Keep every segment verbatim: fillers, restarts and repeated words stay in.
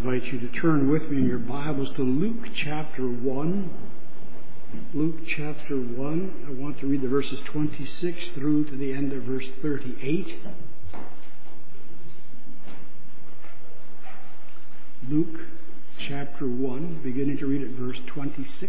invite you to turn with me in your Bibles to Luke chapter one. Luke chapter one. I want to read the verses twenty-six through to the end of verse thirty-eight. Luke chapter one, beginning to read at verse twenty-six.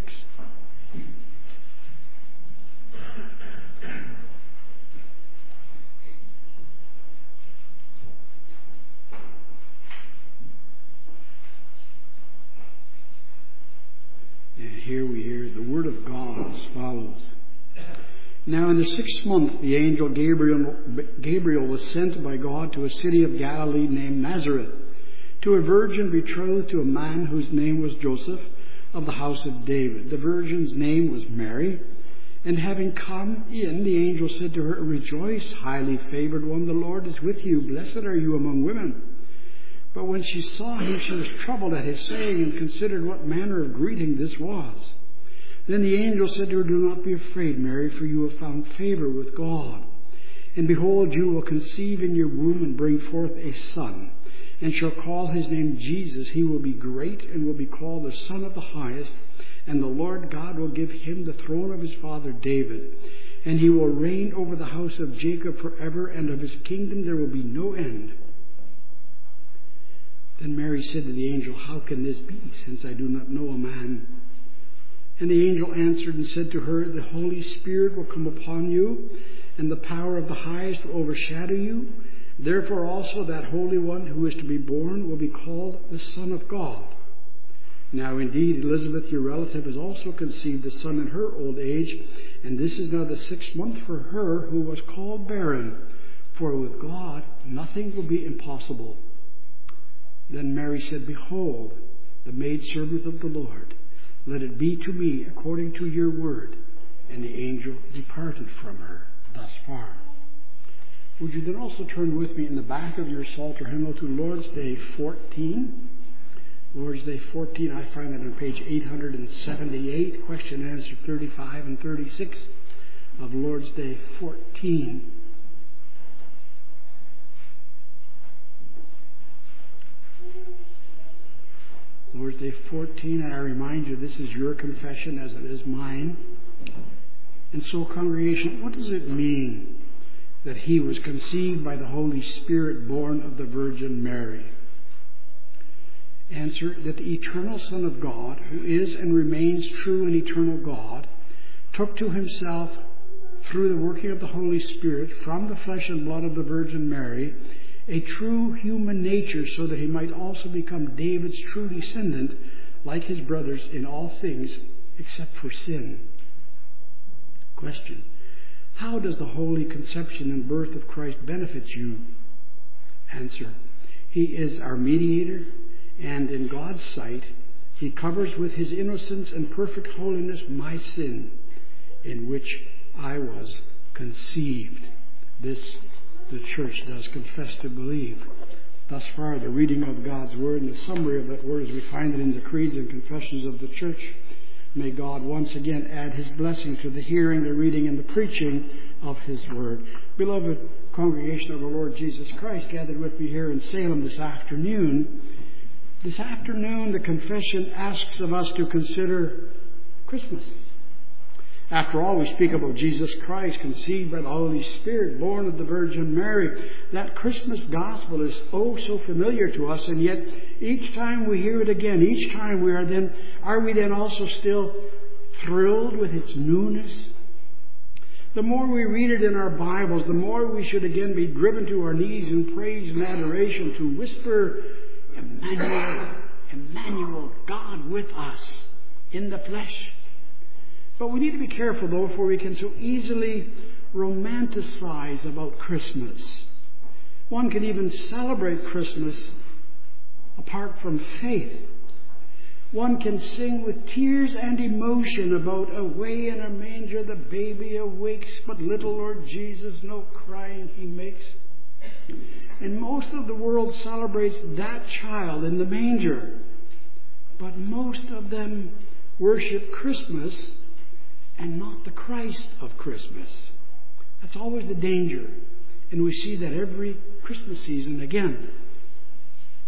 And here we hear the word of God as follows. Now in the sixth month, the angel Gabriel, Gabriel was sent by God to a city of Galilee named Nazareth, to a virgin betrothed to a man whose name was Joseph, of the house of David. The virgin's name was Mary. And having come in, the angel said to her, "Rejoice, highly favored one, the Lord is with you. Blessed are you among women." But when she saw him, she was troubled at his saying, and considered what manner of greeting this was. Then the angel said to her, "Do not be afraid, Mary, for you have found favor with God. And behold, you will conceive in your womb and bring forth a son, and shall call his name Jesus. He will be great and will be called the Son of the Highest. And the Lord God will give him the throne of his father David. And he will reign over the house of Jacob forever, and of his kingdom there will be no end." Then Mary said to the angel, "How can this be, since I do not know a man?" And the angel answered and said to her, "The Holy Spirit will come upon you, and the power of the Highest will overshadow you. Therefore also that Holy One who is to be born will be called the Son of God. Now indeed, Elizabeth, your relative, has also conceived a son in her old age, and this is now the sixth month for her who was called barren. For with God nothing will be impossible." Then Mary said, "Behold, the maidservant of the Lord. Let it be to me according to your word." And the angel departed from her. Thus far. Would you then also turn with me in the back of your Psalter hymnal to Lord's Day fourteen? Lord's Day fourteen, I find that on page eight hundred seventy-eight, question and answer thirty-five and thirty-six of Lord's Day fourteen. Lord's Day fourteen, and I remind you, this is your confession as it is mine. And so, congregation, what does it mean that he was conceived by the Holy Spirit, born of the Virgin Mary? Answer, that the eternal Son of God, who is and remains true and eternal God, took to himself, through the working of the Holy Spirit, from the flesh and blood of the Virgin Mary, a true human nature, so that he might also become David's true descendant, like his brothers in all things except for sin. Question: how does the holy conception and birth of Christ benefit you? Answer: he is our mediator, and in God's sight, he covers with his innocence and perfect holiness my sin, in which I was conceived. This the church does confess to believe. Thus far, the reading of God's word and the summary of that word as we find it in the creeds and confessions of the church. May God once again add his blessing to the hearing, the reading, and the preaching of his word. Beloved congregation of the Lord Jesus Christ, gathered with me here in Salem this afternoon, this afternoon the confession asks of us to consider Christmas. After all, we speak about Jesus Christ, conceived by the Holy Spirit, born of the Virgin Mary. That Christmas gospel is oh so familiar to us, and yet each time we hear it again, each time we are then, are we then also still thrilled with its newness? The more we read it in our Bibles, the more we should again be driven to our knees in praise and adoration to whisper, "Emmanuel, Emmanuel, God with us in the flesh." But we need to be careful, though, for we can so easily romanticize about Christmas. One can even celebrate Christmas apart from faith. One can sing with tears and emotion about away in a manger the baby awakes, but little Lord Jesus no crying he makes. And most of the world celebrates that child in the manger. But most of them worship Christmas and not the Christ of Christmas. That's always the danger. And we see that every Christmas season again.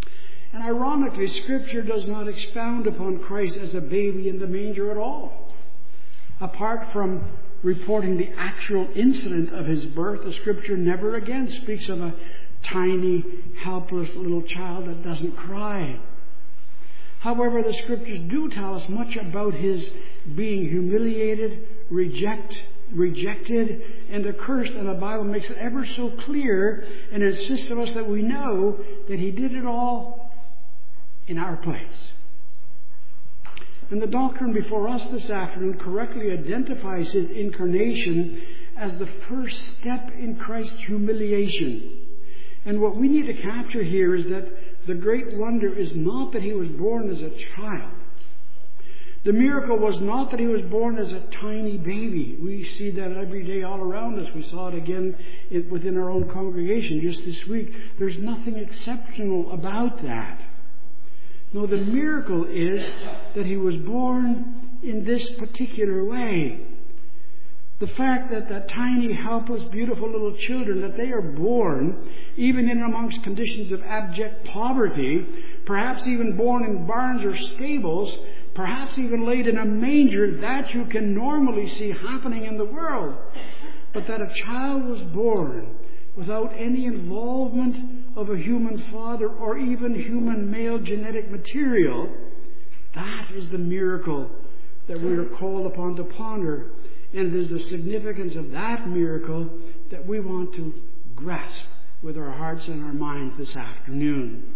And ironically, Scripture does not expound upon Christ as a baby in the manger at all. Apart from reporting the actual incident of his birth, the Scripture never again speaks of a tiny, helpless little child that doesn't cry. However, the Scriptures do tell us much about his being humiliated, reject, rejected, and accursed, and the Bible makes it ever so clear and insists of us that we know that he did it all in our place. And the doctrine before us this afternoon correctly identifies his incarnation as the first step in Christ's humiliation. And what we need to capture here is that the great wonder is not that he was born as a child. The miracle was not that he was born as a tiny baby. We see that every day all around us. We saw it again within our own congregation just this week. There's nothing exceptional about that. No, the miracle is that he was born in this particular way. The fact that that tiny, helpless, beautiful little children, that they are born, even in amongst conditions of abject poverty, perhaps even born in barns or stables, perhaps even laid in a manger, that you can normally see happening in the world. But that a child was born without any involvement of a human father or even human male genetic material, that is the miracle that we are called upon to ponder. And it is the significance of that miracle that we want to grasp with our hearts and our minds this afternoon.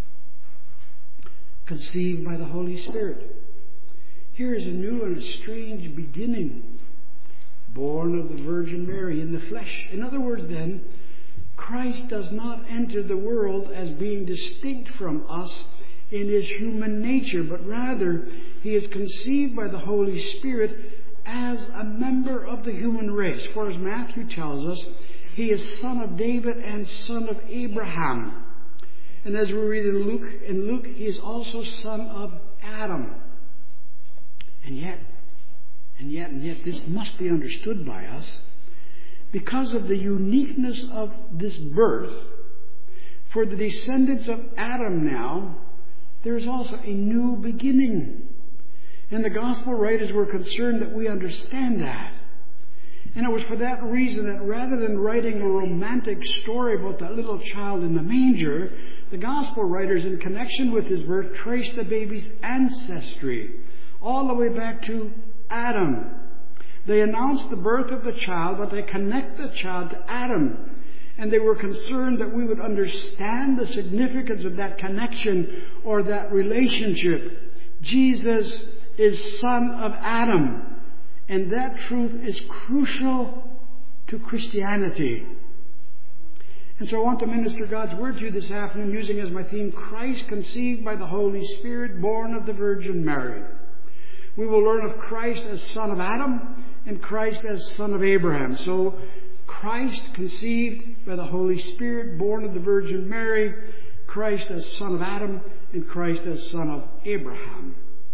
Conceived by the Holy Spirit. Here is a new and a strange beginning. Born of the Virgin Mary in the flesh. In other words, then, Christ does not enter the world as being distinct from us in his human nature, but rather he is conceived by the Holy Spirit as a member of the human race. For as Matthew tells us, he is son of David and son of Abraham. And as we read in Luke, in Luke, he is also son of Adam. And yet, and yet, and yet, this must be understood by us. Because of the uniqueness of this birth, for the descendants of Adam now, there is also a new beginning. And the gospel writers were concerned that we understand that. And it was for that reason that rather than writing a romantic story about that little child in the manger, the gospel writers, in connection with his birth, traced the baby's ancestry all the way back to Adam. They announced the birth of the child, but they connect the child to Adam. And they were concerned that we would understand the significance of that connection or that relationship. Jesus is son of Adam. And that truth is crucial to Christianity. And so I want to minister God's word to you this afternoon using as my theme, Christ conceived by the Holy Spirit, born of the Virgin Mary. We will learn of Christ as son of Adam and Christ as son of Abraham. So, Christ conceived by the Holy Spirit, born of the Virgin Mary, Christ as son of Adam, and Christ as son of Abraham.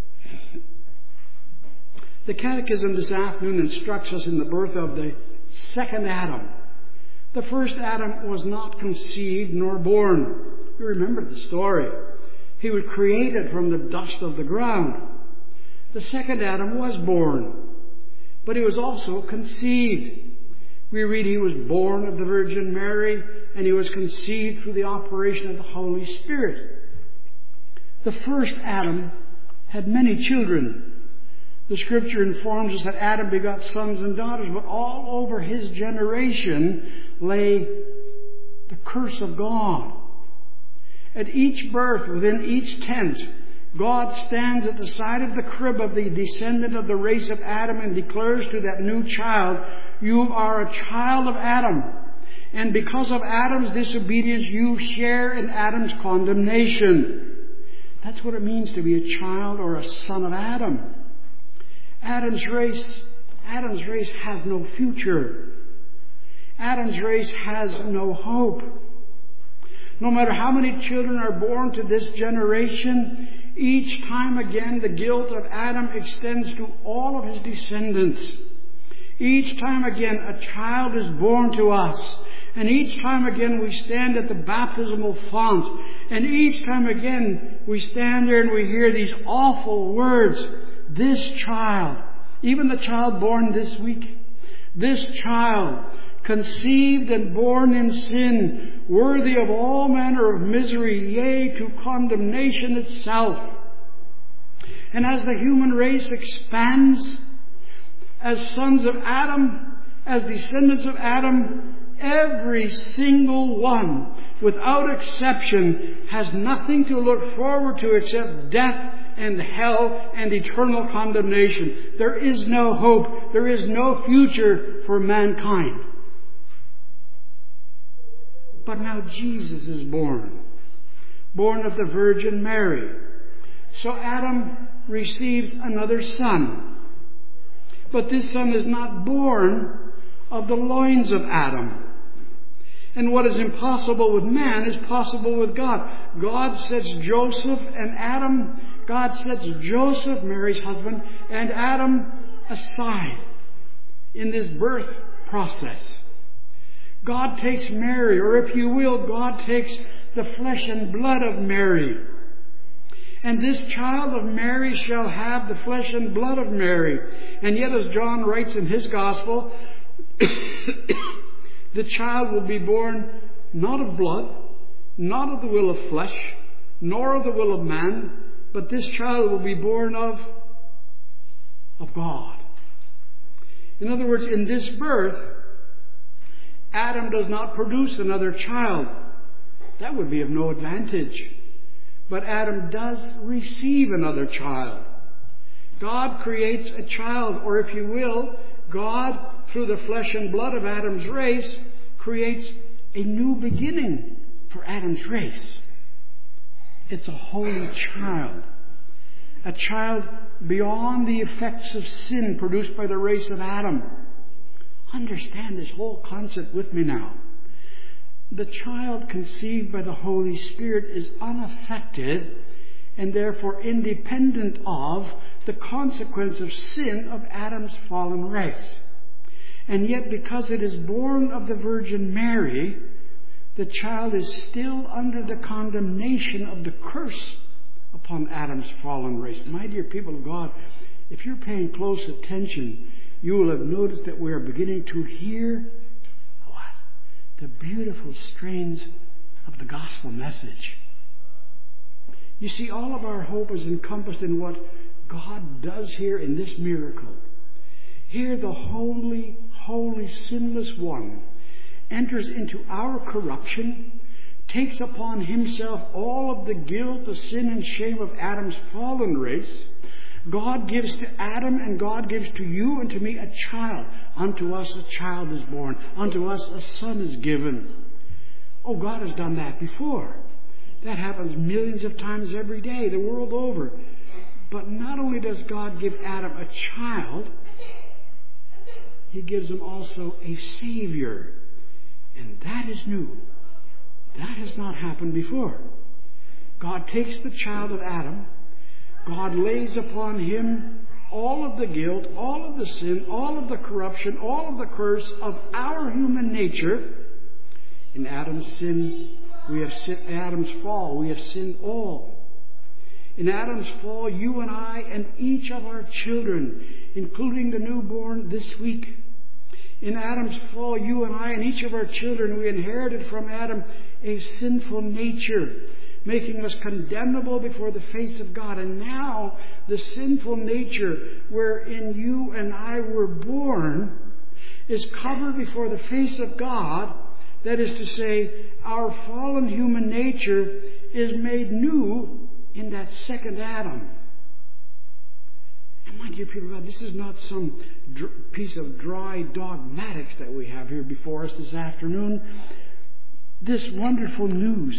The Catechism this afternoon instructs us in the birth of the second Adam. The first Adam was not conceived nor born. You remember the story. He was created from the dust of the ground. The second Adam was born, but he was also conceived. We read he was born of the Virgin Mary, and he was conceived through the operation of the Holy Spirit. The first Adam had many children. The Scripture informs us that Adam begot sons and daughters, but all over his generation lay the curse of God. At each birth, within each tent, God stands at the side of the crib of the descendant of the race of Adam and declares to that new child, you are a child of Adam. And because of Adam's disobedience, you share in Adam's condemnation. That's what it means to be a child or a son of Adam. Adam's race, Adam's race has no future. Adam's race has no hope. No matter how many children are born to this generation, each time again the guilt of Adam extends to all of his descendants. Each time again a child is born to us. And each time again we stand at the baptismal font And each time again, we stand there and we hear these awful words. This child, even the child born this week, this child, conceived and born in sin, worthy of all manner of misery, yea, to condemnation itself. And as the human race expands, as sons of Adam, as descendants of Adam, every single one, without exception, has nothing to look forward to except death and hell and eternal condemnation. There is no hope. There is no future for mankind. But now Jesus is born, born of the Virgin Mary. So Adam receives another son. But this son is not born of the loins of Adam. And what is impossible with man is possible with God. God sets Joseph and Adam, God sets Joseph, Mary's husband, and Adam aside in this birth process. God takes Mary, or if you will, God takes the flesh and blood of Mary. And this child of Mary shall have the flesh and blood of Mary. And yet, as John writes in his gospel, the child will be born not of blood, not of the will of flesh, nor of the will of man, but this child will be born of, of God. In other words, in this birth, Adam does not produce another child. That would be of no advantage. But Adam does receive another child. God creates a child, or if you will, God, through the flesh and blood of Adam's race, creates a new beginning for Adam's race. It's a holy child. A child beyond the effects of sin produced by the race of Adam. Understand this whole concept with me now. The child conceived by the Holy Spirit is unaffected and therefore independent of the consequence of sin of Adam's fallen race. And yet, because it is born of the Virgin Mary, the child is still under the condemnation of the curse upon Adam's fallen race. My dear people of God, if you're paying close attention, you will have noticed that we are beginning to hear what? The beautiful strains of the gospel message. You see, all of our hope is encompassed in what God does here in this miracle. Here the holy, holy, sinless one enters into our corruption, takes upon himself all of the guilt, the sin and shame of Adam's fallen race. God gives to Adam and God gives to you and to me a child. Unto us a child is born. Unto us a son is given. Oh, God has done that before. That happens millions of times every day, the world over. But not only does God give Adam a child, He gives him also a Savior. And that is new. That has not happened before. God takes the child of Adam. God lays upon him all of the guilt, all of the sin, all of the corruption, all of the curse of our human nature. In Adam's sin, we have sinned. Adam's fall, we have sinned all. In Adam's fall, you and I and each of our children, including the newborn this week. In Adam's fall, you and I and each of our children, we inherited from Adam a sinful nature, making us condemnable before the face of God. And now, the sinful nature wherein you and I were born is covered before the face of God. That is to say, our fallen human nature is made new in that second Adam. And my dear people of God, this is not some dr- piece of dry dogmatics that we have here before us this afternoon. This wonderful news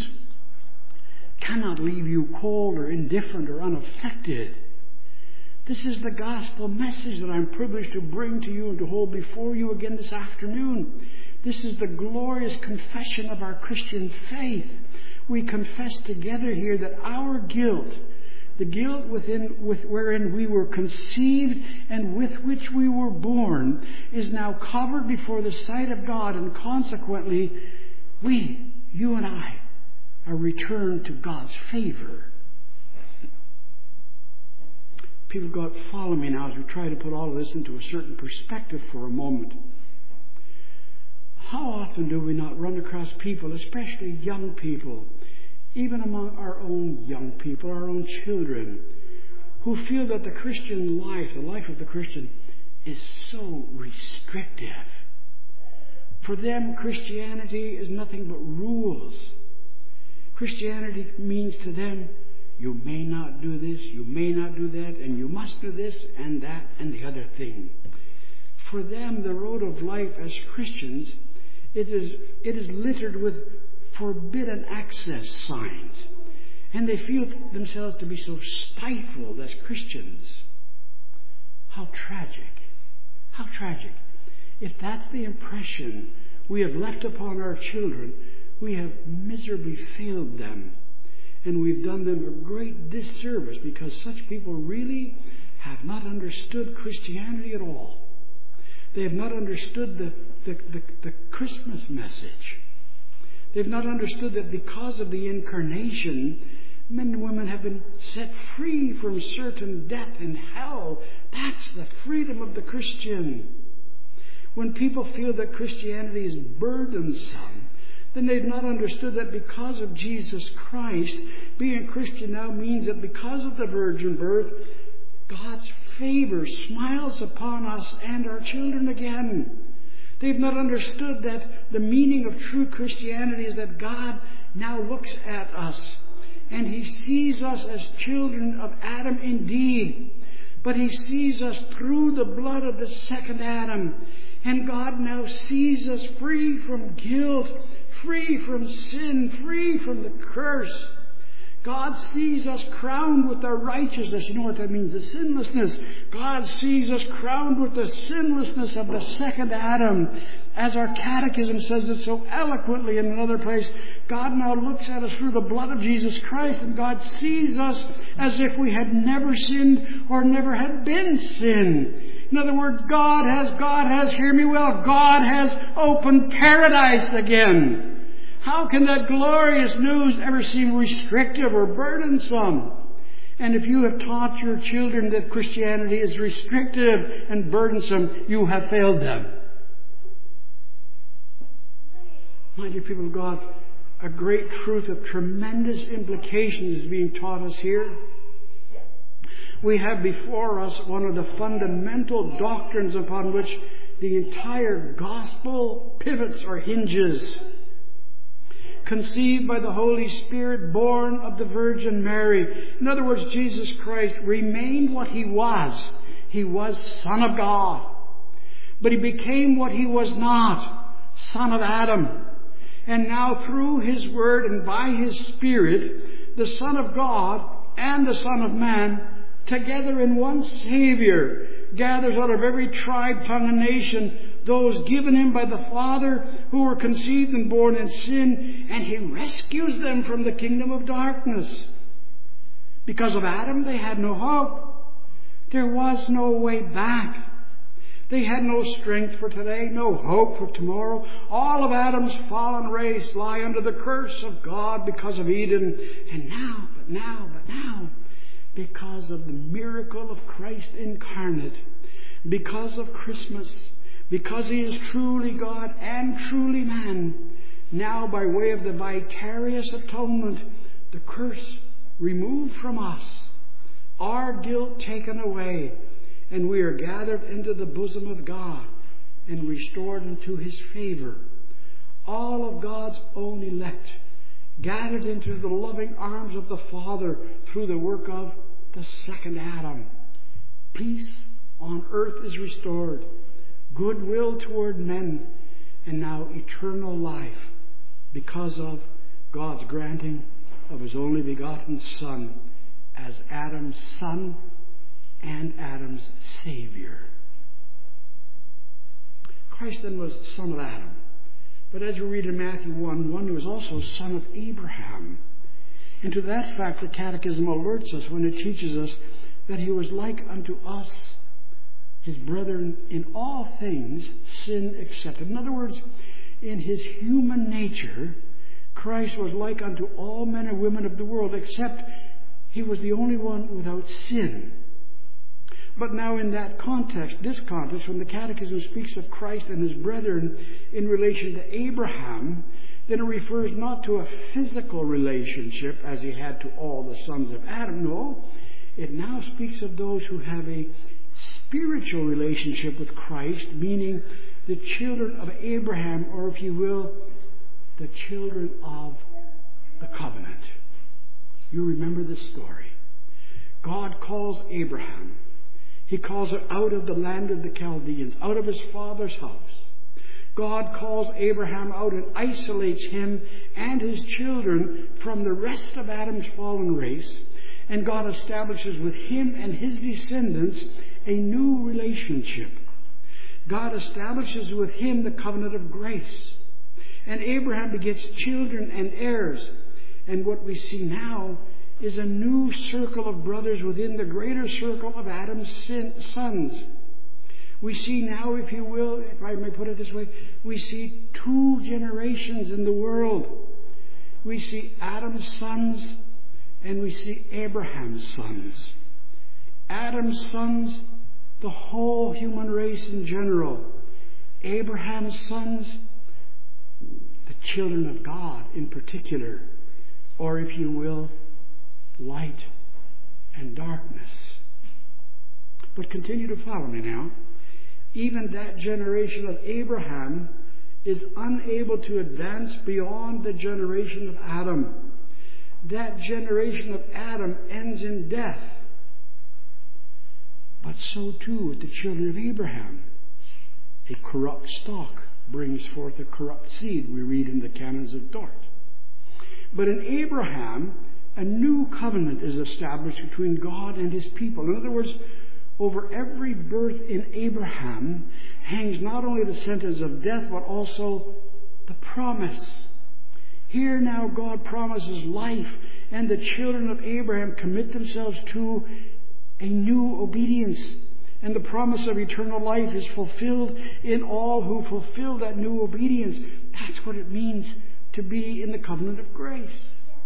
cannot leave you cold or indifferent or unaffected. This is the gospel message that I'm privileged to bring to you and to hold before you again this afternoon. This is the glorious confession of our Christian faith. We confess together here that our guilt, the guilt within, with, wherein we were conceived and with which we were born, is now covered before the sight of God, and consequently, we, you and I, a return to God's favor. People, God, follow me now as we try to put all of this into a certain perspective for a moment. How often do we not run across people, especially young people, even among our own young people, our own children, who feel that the Christian life, the life of the Christian, is so restrictive. For them, Christianity is nothing but rules. Christianity means to them, you may not do this, you may not do that, and you must do this and that and the other thing. For them, the road of life as Christians, it is, it is littered with forbidden access signs. And they feel themselves to be so stifled as Christians. How tragic. How tragic. If that's the impression we have left upon our children, we have miserably failed them. And we've done them a great disservice, because such people really have not understood Christianity at all. They have not understood the, the, the, the Christmas message. They've not understood that because of the incarnation, men and women have been set free from certain death and hell. That's the freedom of the Christian. When people feel that Christianity is burdensome, then they've not understood that because of Jesus Christ, being Christian now means that because of the virgin birth, God's favor smiles upon us and our children again. They've not understood that the meaning of true Christianity is that God now looks at us and He sees us as children of Adam indeed. But He sees us through the blood of the second Adam. And God now sees us free from guilt, free from sin, free from the curse. God sees us crowned with the righteousness. You know what that means? The sinlessness. God sees us crowned with the sinlessness of the second Adam. As our catechism says it so eloquently in another place, God now looks at us through the blood of Jesus Christ, and God sees us as if we had never sinned or never had been sin. In other words, God has, God has, hear me well, God has opened paradise again. How can that glorious news ever seem restrictive or burdensome? And if you have taught your children that Christianity is restrictive and burdensome, you have failed them. My dear people of God, a great truth of tremendous implications is being taught us here. We have before us one of the fundamental doctrines upon which the entire gospel pivots or hinges. Conceived by the Holy Spirit, born of the Virgin Mary. In other words, Jesus Christ remained what He was. He was Son of God. But He became what He was not, Son of Adam. And now through His Word and by His Spirit, the Son of God and the Son of Man, together in one Savior, gathers out of every tribe, tongue, and nation those given Him by the Father who were conceived and born in sin, and He rescues them from the kingdom of darkness. Because of Adam, they had no hope. There was no way back. They had no strength for today, no hope for tomorrow. All of Adam's fallen race lie under the curse of God because of Eden. And now, but now, but now, because of the miracle of Christ incarnate, because of Christmas, because He is truly God and truly man, now by way of the vicarious atonement, the curse removed from us, our guilt taken away, and we are gathered into the bosom of God and restored into His favor. All of God's own elect gathered into the loving arms of the Father through the work of the second Adam. Peace on earth is restored, goodwill toward men, and now eternal life because of God's granting of His only begotten Son as Adam's son and Adam's Savior. Christ then was son of Adam. But as we read in Matthew one one, He was also son of Abraham. And to that fact the Catechism alerts us when it teaches us that He was like unto us, His brethren, in all things, sin excepted. In other words, in His human nature, Christ was like unto all men and women of the world, except he was the only one without sin. But now in that context, this context, when the Catechism speaks of Christ and his brethren in relation to Abraham, then it refers not to a physical relationship as he had to all the sons of Adam. No, it now speaks of those who have a spiritual relationship with Christ, meaning the children of Abraham, or if you will, the children of the covenant. You remember this story. God calls Abraham. He calls him out of the land of the Chaldeans, out of his father's house. God calls Abraham out and isolates him and his children from the rest of Adam's fallen race. And God establishes with him and his descendants a new relationship. God establishes with him the covenant of grace. And Abraham begets children and heirs. And what we see now is a new circle of brothers within the greater circle of Adam's sons. We see now, if you will, if I may put it this way, we see two generations in the world. We see Adam's sons and we see Abraham's sons. Adam's sons, the whole human race in general. Abraham's sons, the children of God in particular, or if you will, light and darkness. But continue to follow me now. Even that generation of Abraham is unable to advance beyond the generation of Adam. That generation of Adam ends in death. But so too with the children of Abraham. A corrupt stock brings forth a corrupt seed, we read in the Canons of Dort. But in Abraham, a new covenant is established between God and his people. In other words, over every birth in Abraham hangs not only the sentence of death, but also the promise. Here now God promises life, and the children of Abraham commit themselves to a new obedience. And the promise of eternal life is fulfilled in all who fulfill that new obedience. That's what it means to be in the covenant of grace.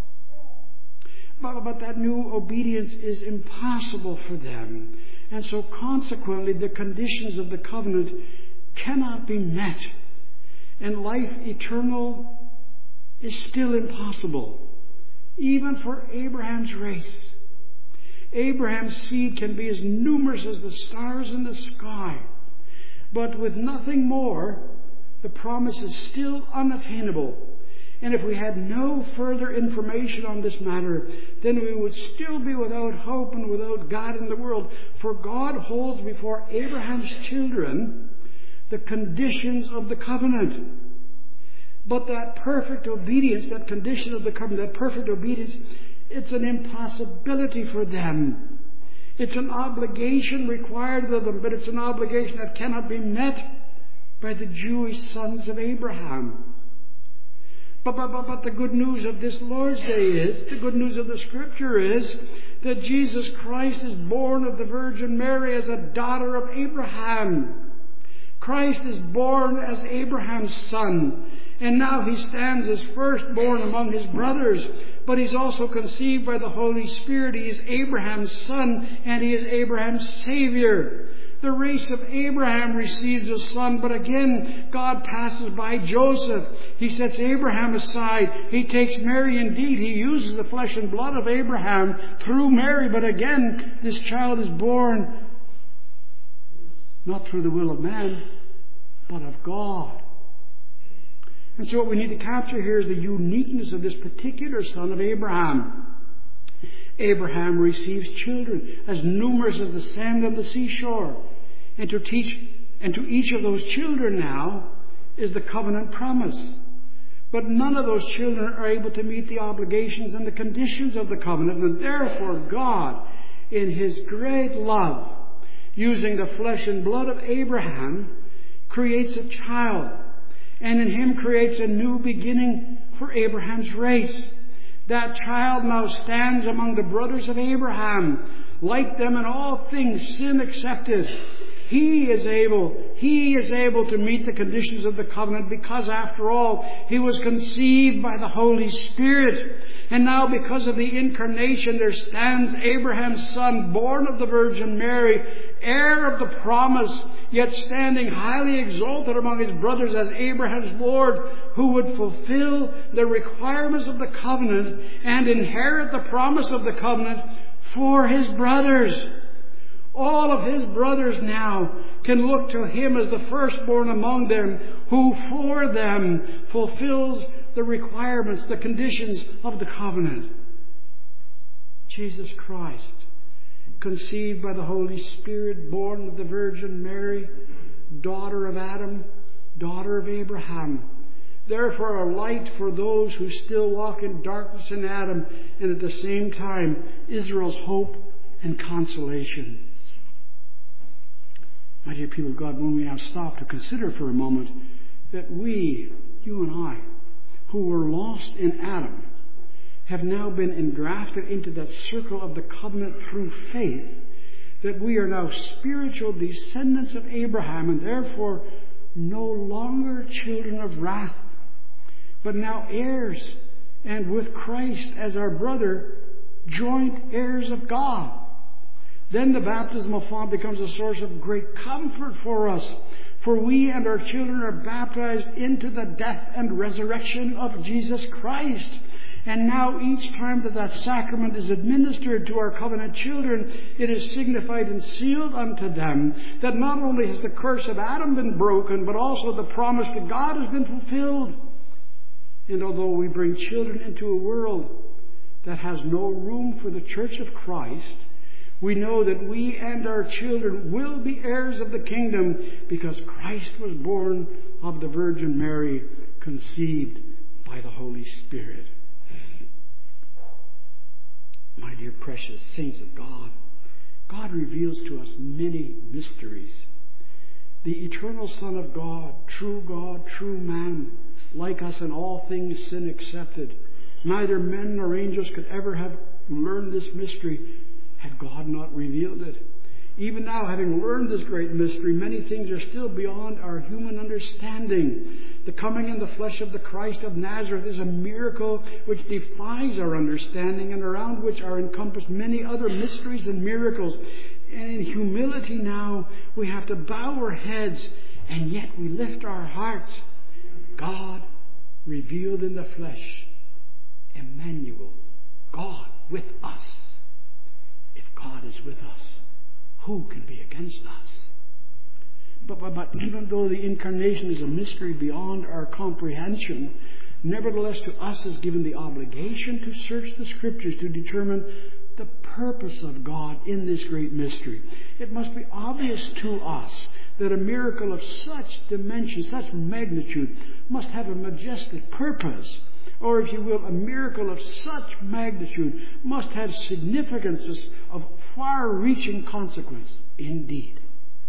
But, but that new obedience is impossible for them. And so consequently, the conditions of the covenant cannot be met. And life eternal is still impossible, even for Abraham's race. Abraham's seed can be as numerous as the stars in the sky. But with nothing more, the promise is still unattainable. And if we had no further information on this matter, then we would still be without hope and without God in the world. For God holds before Abraham's children the conditions of the covenant. But that perfect obedience, that condition of the covenant, that perfect obedience, it's an impossibility for them. It's an obligation required of them, but it's an obligation that cannot be met by the Jewish sons of Abraham. But, but, but, but the good news of this Lord's Day is, the good news of the Scripture is, that Jesus Christ is born of the Virgin Mary as a daughter of Abraham. Christ is born as Abraham's son. And now he stands as firstborn among his brothers. But he's also conceived by the Holy Spirit. He is Abraham's son, and he is Abraham's Savior. The race of Abraham receives a son, but again, God passes by Joseph. He sets Abraham aside. He takes Mary. Indeed, he uses the flesh and blood of Abraham through Mary, but again, this child is born not through the will of man, but of God. And so what we need to capture here is the uniqueness of this particular son of Abraham. Abraham receives children as numerous as the sand on the seashore. And to teach, and to each of those children now is the covenant promise. But none of those children are able to meet the obligations and the conditions of the covenant. And therefore God, in his great love, using the flesh and blood of Abraham, creates a child. And in him creates a new beginning for Abraham's race. That child now stands among the brothers of Abraham, like them in all things, sin accepted. He is able, He is able to meet the conditions of the covenant because, after all, He was conceived by the Holy Spirit. And now, because of the incarnation, there stands Abraham's son, born of the Virgin Mary, heir of the promise, yet standing highly exalted among his brothers as Abraham's Lord, who would fulfill the requirements of the covenant and inherit the promise of the covenant for his brothers. All of his brothers now can look to him as the firstborn among them, who for them fulfills the requirements, the conditions of the covenant. Jesus Christ, conceived by the Holy Spirit, born of the Virgin Mary, daughter of Adam, daughter of Abraham. Therefore a light for those who still walk in darkness in Adam, and at the same time Israel's hope and consolation. My dear people of God, when we now stop to consider for a moment that we, you and I, who were lost in Adam, have now been engrafted into that circle of the covenant through faith, that we are now spiritual descendants of Abraham and therefore no longer children of wrath, but now heirs, and with Christ as our brother, joint heirs of God. Then the baptism of font becomes a source of great comfort for us, for we and our children are baptized into the death and resurrection of Jesus Christ. And now each time that that sacrament is administered to our covenant children, it is signified and sealed unto them that not only has the curse of Adam been broken, but also the promise to God has been fulfilled. And although we bring children into a world that has no room for the Church of Christ, we know that we and our children will be heirs of the kingdom because Christ was born of the Virgin Mary, conceived by the Holy Spirit. My dear precious saints of God, God reveals to us many mysteries. The eternal Son of God, true God, true man, like us in all things sin accepted. Neither men nor angels could ever have learned this mystery had God not revealed it. Even now, having learned this great mystery, many things are still beyond our human understanding. The coming in the flesh of the Christ of Nazareth is a miracle which defies our understanding and around which are encompassed many other mysteries and miracles. And in humility now, we have to bow our heads, and yet we lift our hearts. God revealed in the flesh, Emmanuel, God with us. If God is with us, who can be against us? But, but, but even though the incarnation is a mystery beyond our comprehension, nevertheless to us is given the obligation to search the Scriptures to determine the purpose of God in this great mystery. It must be obvious to us that a miracle of such dimension, such magnitude, must have a majestic purpose. Or, if you will, a miracle of such magnitude must have significance of far-reaching consequence. Indeed,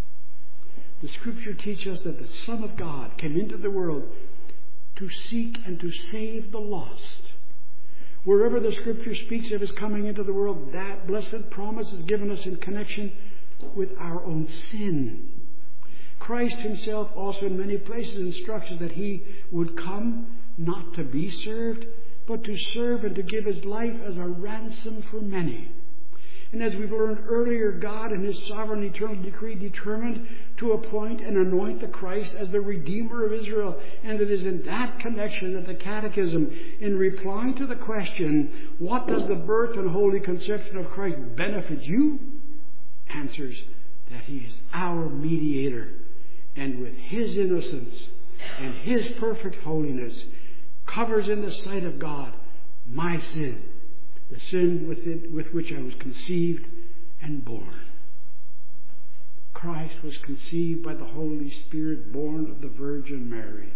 the Scripture teaches us that the Son of God came into the world to seek and to save the lost. Wherever the Scripture speaks of His coming into the world, that blessed promise is given us in connection with our own sin. Christ Himself also in many places instructs us that He would come not to be served, but to serve and to give His life as a ransom for many. And as we've learned earlier, God in His sovereign eternal decree determined to appoint and anoint the Christ as the Redeemer of Israel. And it is in that connection that the Catechism, in replying to the question, what does the birth and holy conception of Christ benefit you? Answers that He is our mediator. And with His innocence and His perfect holiness, covers in the sight of God my sin, the sin with, it, with which I was conceived and born. Christ was conceived by the Holy Spirit, born of the Virgin Mary.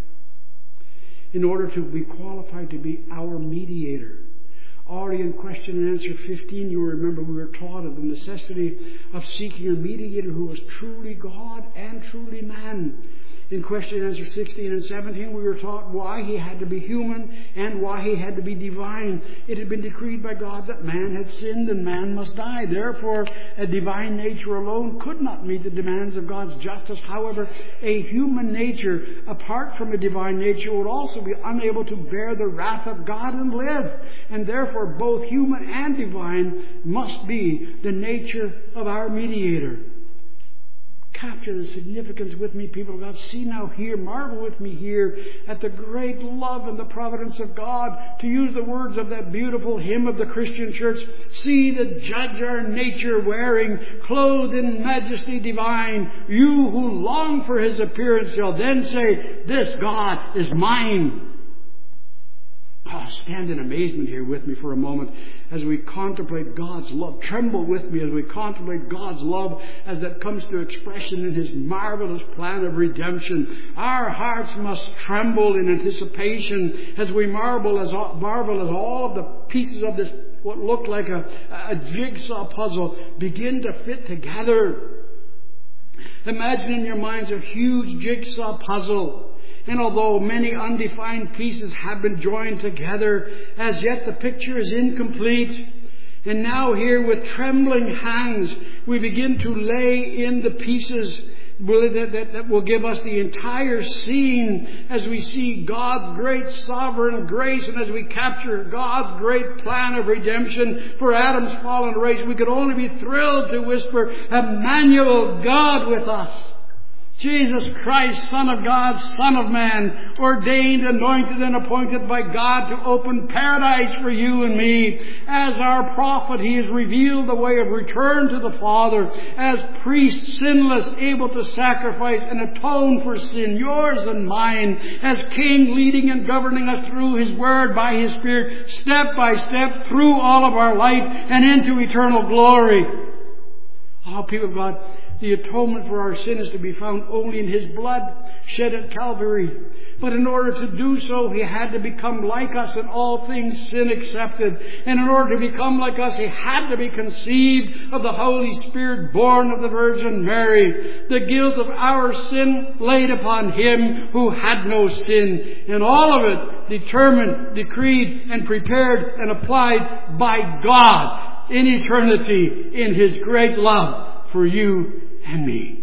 In order to be qualified to be our mediator. Already in question and answer fifteen, you remember we were taught of the necessity of seeking a mediator who was truly God and truly man. In question and answer sixteen and seventeen, we were taught why he had to be human and why he had to be divine. It had been decreed by God that man had sinned and man must die. Therefore, a divine nature alone could not meet the demands of God's justice. However, a human nature, apart from a divine nature, would also be unable to bear the wrath of God and live. And therefore, both human and divine must be the nature of our mediator. Capture the significance with me, people of God. See now here, marvel with me here at the great love and the providence of God. To use the words of that beautiful hymn of the Christian church, see the judge our nature wearing, clothed in majesty divine. You who long for his appearance shall then say, this God is mine. Oh, stand in amazement here with me for a moment as we contemplate God's love. Tremble with me as we contemplate God's love as that comes to expression in his marvelous plan of redemption. Our hearts must tremble in anticipation as we marvel as, marvel as all of the pieces of this, what looked like a, a jigsaw puzzle, begin to fit together. Imagine in your minds a huge jigsaw puzzle. And although many undefined pieces have been joined together, as yet the picture is incomplete. And now here with trembling hands, we begin to lay in the pieces that, that will give us the entire scene as we see God's great sovereign grace and as we capture God's great plan of redemption for Adam's fallen race. We could only be thrilled to whisper, Emmanuel, God with us. Jesus Christ, Son of God, Son of Man, ordained, anointed, and appointed by God to open paradise for you and me. As our prophet, he has revealed the way of return to the Father. As priest, sinless, able to sacrifice and atone for sin, yours and mine. As king, leading and governing us through his word by his Spirit, step by step, through all of our life and into eternal glory. Oh, people of God, the atonement for our sin is to be found only in his blood shed at Calvary. But in order to do so, he had to become like us in all things sin accepted. And in order to become like us, he had to be conceived of the Holy Spirit, born of the Virgin Mary. The guilt of our sin laid upon him who had no sin. And all of it determined, decreed, and prepared and applied by God in eternity in his great love for you and me.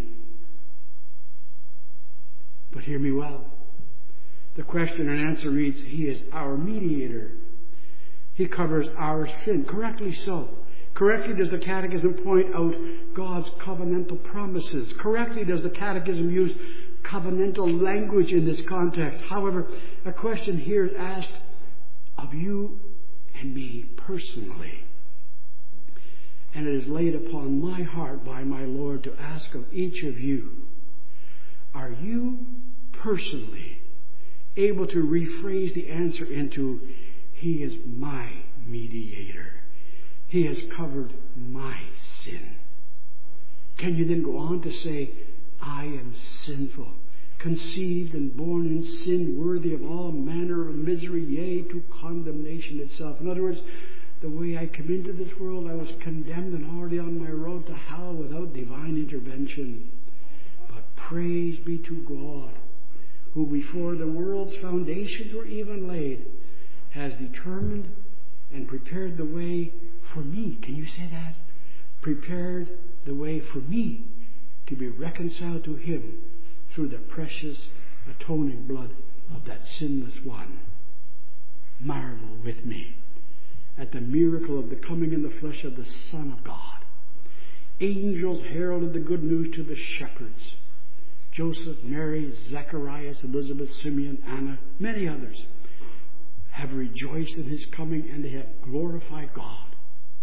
But hear me well. The question and answer reads, he is our mediator. He covers our sin. Correctly so. Correctly does the Catechism point out God's covenantal promises. Correctly does the Catechism use covenantal language in this context. However, a question here is asked of you and me personally. And it is laid upon my heart by my Lord to ask of each of you, are you personally able to rephrase the answer into, he is my mediator. He has covered my sin. Can you then go on to say, I am sinful, conceived and born in sin, worthy of all manner of misery, yea, to condemnation itself. In other words, the way I came into this world, I was condemned and already on my road to hell without divine intervention. But praise be to God, who before the world's foundations were even laid, has determined and prepared the way for me. Can you say that? Prepared the way for me to be reconciled to him through the precious atoning blood of that sinless one. Marvel with me at the miracle of the coming in the flesh of the Son of God. Angels heralded the good news to the shepherds. Joseph, Mary, Zacharias, Elizabeth, Simeon, Anna, many others have rejoiced in his coming and they have glorified God.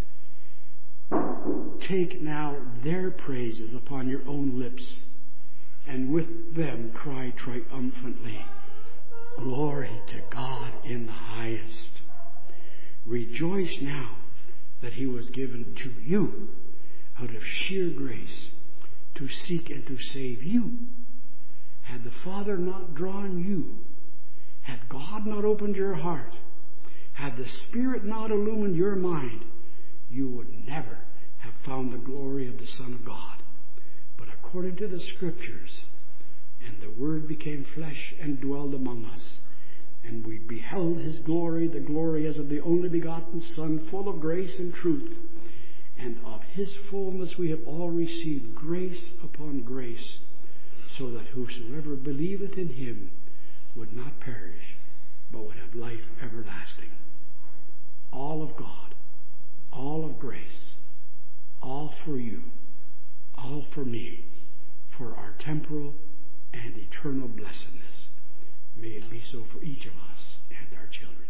Take now their praises upon your own lips and with them cry triumphantly, glory to God in the highest. Rejoice now that he was given to you out of sheer grace to seek and to save you. Had the Father not drawn you, had God not opened your heart, had the Spirit not illumined your mind, you would never have found the glory of the Son of God. But according to the Scriptures, And the Word became flesh and dwelled among us. And we beheld his glory, the glory as of the only begotten Son, full of grace and truth. And of his fullness we have all received grace upon grace, so that whosoever believeth in him would not perish, but would have life everlasting. All of God, all of grace, all for you, all for me, for our temporal and eternal blessedness. May it be so for each of us and our children.